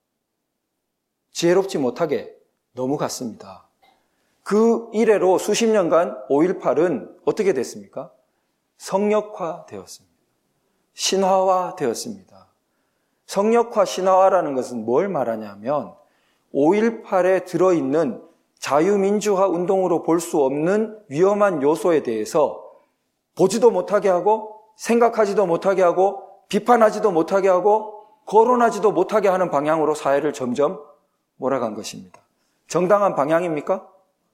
지혜롭지 못하게 넘어갔습니다. 그 이래로 수십 년간 5.18은 어떻게 됐습니까? 성역화되었습니다. 신화화되었습니다. 성역화, 신화화라는 것은 뭘 말하냐면 5.18에 들어있는 자유민주화 운동으로 볼 수 없는 위험한 요소에 대해서 보지도 못하게 하고 생각하지도 못하게 하고 비판하지도 못하게 하고 거론하지도 못하게 하는 방향으로 사회를 점점 몰아간 것입니다. 정당한 방향입니까?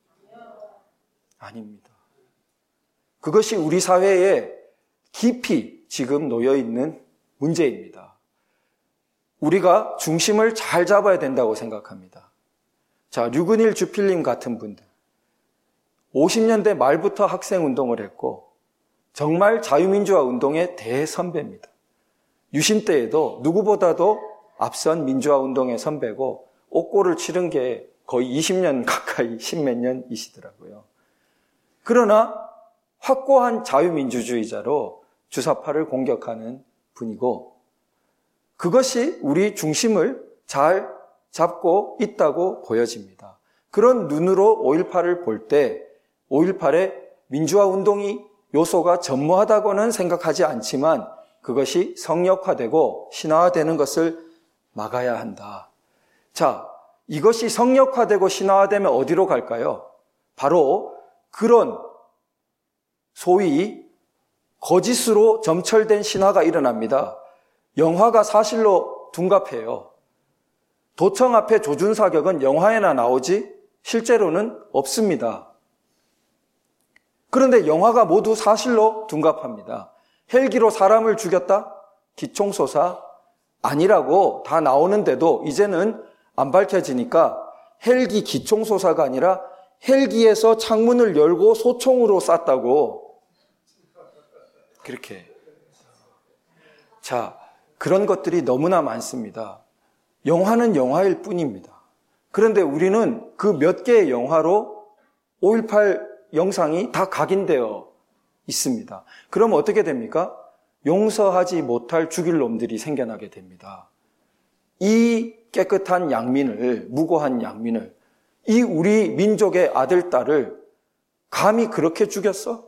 아닙니다. 그것이 우리 사회에 깊이 지금 놓여있는 문제입니다. 우리가 중심을 잘 잡아야 된다고 생각합니다. 자, 류근일 주필님 같은 분들 50년대 말부터 학생운동을 했고 정말 자유민주화 운동의 대선배입니다. 유신 때에도 누구보다도 앞선 민주화 운동의 선배고 옥고를 치른 게 거의 20년 가까이 10몇 년이시더라고요. 그러나 확고한 자유민주주의자로 주사파를 공격하는 분이고 그것이 우리 중심을 잘 잡고 있다고 보여집니다. 그런 눈으로 5.18을 볼 때 5.18의 민주화 운동이 요소가 전무하다고는 생각하지 않지만 그것이 성역화되고 신화화되는 것을 막아야 한다. 자, 이것이 성역화되고 신화화되면 어디로 갈까요? 바로 그런 소위 거짓으로 점철된 신화가 일어납니다. 영화가 사실로 둔갑해요. 도청 앞에 조준사격은 영화에나 나오지 실제로는 없습니다. 그런데 영화가 모두 사실로 둔갑합니다. 헬기로 사람을 죽였다? 기총소사 아니라고 다 나오는데도 이제는 안 밝혀지니까 헬기 기총소사가 아니라 헬기에서 창문을 열고 소총으로 쐈다고 그렇게. 자, 그런 것들이 너무나 많습니다. 영화는 영화일 뿐입니다. 그런데 우리는 그 몇 개의 영화로 5.18 영상이 다 각인되어 있습니다. 그럼 어떻게 됩니까? 용서하지 못할 죽일 놈들이 생겨나게 됩니다. 이 깨끗한 양민을, 무고한 양민을, 이 우리 민족의 아들, 딸을 감히 그렇게 죽였어?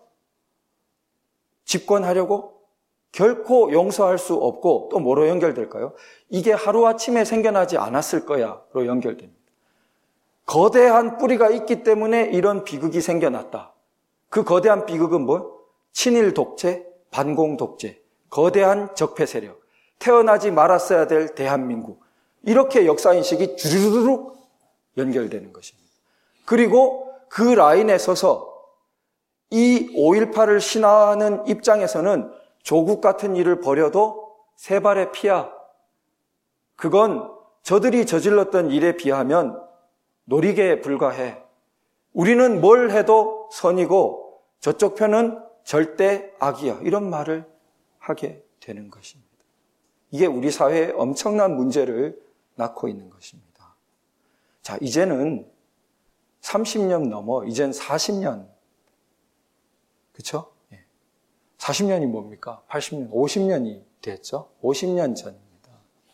집권하려고? 결코 용서할 수 없고 또 뭐로 연결될까요? 이게 하루아침에 생겨나지 않았을 거야로 연결됩니다. 거대한 뿌리가 있기 때문에 이런 비극이 생겨났다. 그 거대한 비극은 뭐? 친일 독재, 반공 독재, 거대한 적폐 세력, 태어나지 말았어야 될 대한민국. 이렇게 역사인식이 주르륵 연결되는 것입니다. 그리고 그 라인에 서서 이 5.18을 신화하는 입장에서는 조국 같은 일을 벌여도 세 발의 피야. 그건 저들이 저질렀던 일에 비하면 놀이개에 불과해. 우리는 뭘 해도 선이고 저쪽 편은 절대 악이야. 이런 말을 하게 되는 것입니다. 이게 우리 사회에 엄청난 문제를 낳고 있는 것입니다. 자, 이제는 30년 넘어 이젠 40년. 그렇죠? 40년이 뭡니까? 80년, 50년이 됐죠? 50년 전입니다.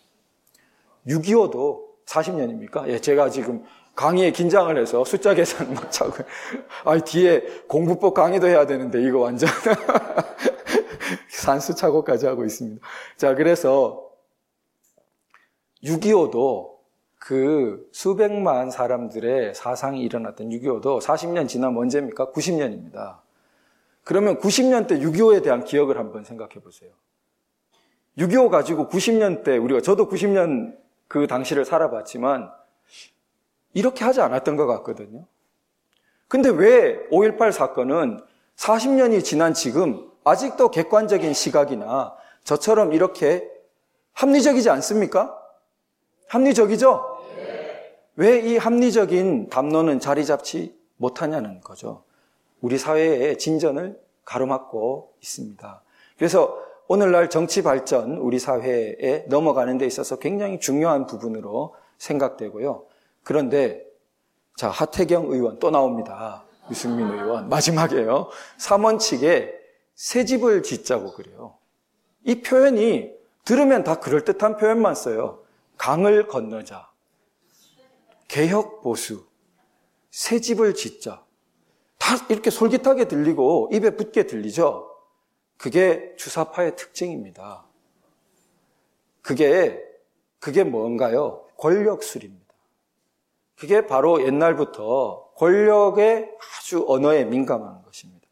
6.25도 40년입니까? 예, 제가 지금 강의에 긴장을 해서 숫자 계산 막 차고, 뒤에 공부법 강의도 해야 되는데, 이거 완전 산수 착오까지 하고 있습니다. 자, 그래서 6.25도 그 수백만 사람들의 사상이 일어났던 6.25도 40년 지나면 언제입니까? 90년입니다. 그러면 90년 때 6.25에 대한 기억을 한번 생각해 보세요. 6.25 가지고 90년 때 저도 90년 그 당시를 살아봤지만 이렇게 하지 않았던 것 같거든요. 근데 왜 5.18 사건은 40년이 지난 지금 아직도 객관적인 시각이나 저처럼 이렇게 합리적이지 않습니까? 합리적이죠? 왜 이 합리적인 담론은 자리 잡지 못하냐는 거죠. 우리 사회의 진전을 가로막고 있습니다. 그래서 오늘날 정치 발전, 우리 사회에 넘어가는 데 있어서 굉장히 중요한 부분으로 생각되고요. 그런데 자, 하태경 의원 또 나옵니다. 유승민 의원 마지막이에요. 삼원칙에 새 집을 짓자고 그래요. 이 표현이 들으면 다 그럴듯한 표현만 써요. 강을 건너자, 개혁 보수, 새 집을 짓자. 다 이렇게 솔깃하게 들리고 입에 붙게 들리죠. 그게 주사파의 특징입니다. 그게 뭔가요? 권력술입니다. 그게 바로 옛날부터 권력의 아주 언어에 민감한 것입니다.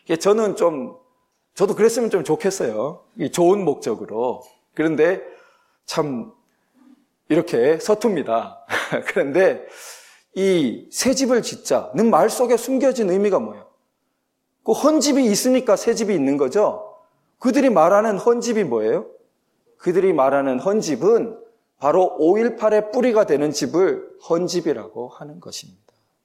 저도 그랬으면 좀 좋겠어요. 좋은 목적으로. 그런데 참 이렇게 서툽니다. 그런데 이 새 집을 짓자는 말 속에 숨겨진 의미가 뭐예요? 그 헌집이 있으니까 새 집이 있는 거죠. 그들이 말하는 헌집이 뭐예요? 그들이 말하는 헌집은 바로 5.18의 뿌리가 되는 집을 헌집이라고 하는 것입니다.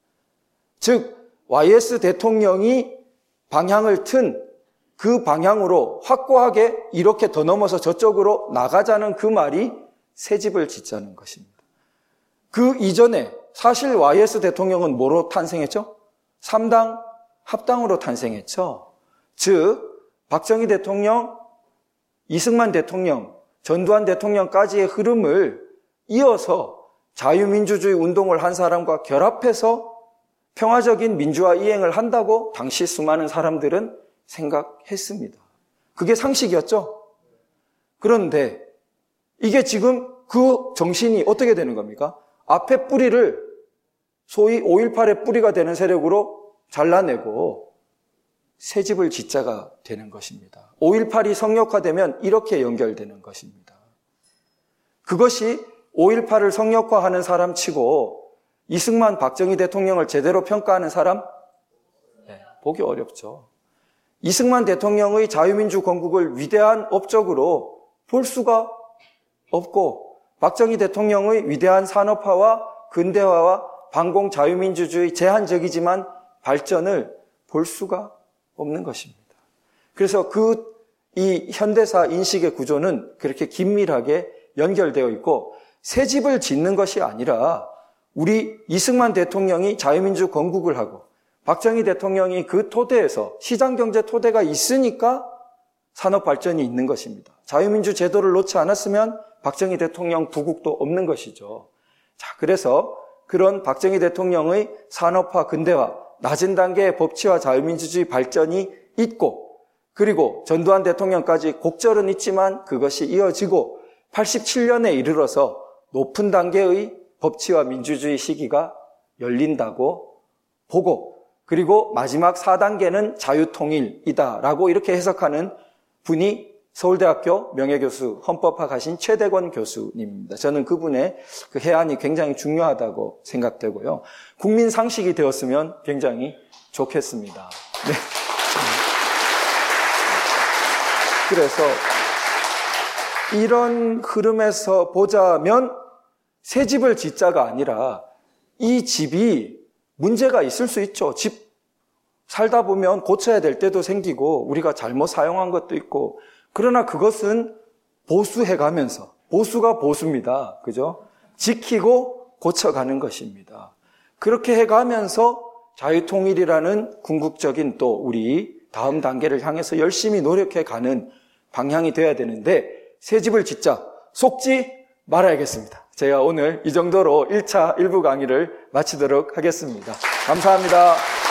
즉 YS 대통령이 방향을 튼 그 방향으로 확고하게 이렇게 더 넘어서 저쪽으로 나가자는 그 말이 새 집을 짓자는 것입니다. 그 이전에 사실 YS 대통령은 뭐로 탄생했죠? 3당 합당으로 탄생했죠. 즉 박정희 대통령, 이승만 대통령, 전두환 대통령까지의 흐름을 이어서 자유민주주의 운동을 한 사람과 결합해서 평화적인 민주화 이행을 한다고 당시 수많은 사람들은 생각했습니다. 그게 상식이었죠. 그런데 이게 지금 그 정신이 어떻게 되는 겁니까? 앞에 뿌리를 소위 5.18의 뿌리가 되는 세력으로 잘라내고 새 집을 짓자가 되는 것입니다. 5.18이 성역화되면 이렇게 연결되는 것입니다. 그것이 5.18을 성역화하는 사람 치고 이승만, 박정희 대통령을 제대로 평가하는 사람? 보기 어렵죠. 이승만 대통령의 자유민주 건국을 위대한 업적으로 볼 수가 없고 박정희 대통령의 위대한 산업화와 근대화와 반공 자유민주주의 제한적이지만 발전을 볼 수가 없는 것입니다. 그래서 이 현대사 인식의 구조는 그렇게 긴밀하게 연결되어 있고 새 집을 짓는 것이 아니라 우리 이승만 대통령이 자유민주 건국을 하고 박정희 대통령이 그 토대에서 시장경제 토대가 있으니까 산업 발전이 있는 것입니다. 자유민주 제도를 놓지 않았으면 박정희 대통령 부국도 없는 것이죠. 자, 그래서 그런 박정희 대통령의 산업화 근대화, 낮은 단계의 법치와 자유민주주의 발전이 있고 그리고 전두환 대통령까지 곡절은 있지만 그것이 이어지고 87년에 이르러서 높은 단계의 법치와 민주주의 시기가 열린다고 보고 그리고 마지막 4단계는 자유통일이다라고 이렇게 해석하는 분이 서울대학교 명예교수 헌법학 하신 최대권 교수님입니다. 저는 그분의 그 해안이 굉장히 중요하다고 생각되고요. 국민 상식이 되었으면 굉장히 좋겠습니다. 네. 그래서 이런 흐름에서 보자면 새 집을 짓자가 아니라 이 집이 문제가 있을 수 있죠. 집 살다 보면 고쳐야 될 때도 생기고 우리가 잘못 사용한 것도 있고 그러나 그것은 보수해가면서 보수가 보수입니다. 그죠? 지키고 고쳐가는 것입니다. 그렇게 해가면서 자유통일이라는 궁극적인 또 우리 다음 단계를 향해서 열심히 노력해가는 방향이 돼야 되는데 새 집을 짓자 속지 말아야겠습니다. 제가 오늘 이 정도로 1차 1부 강의를 마치도록 하겠습니다. 감사합니다.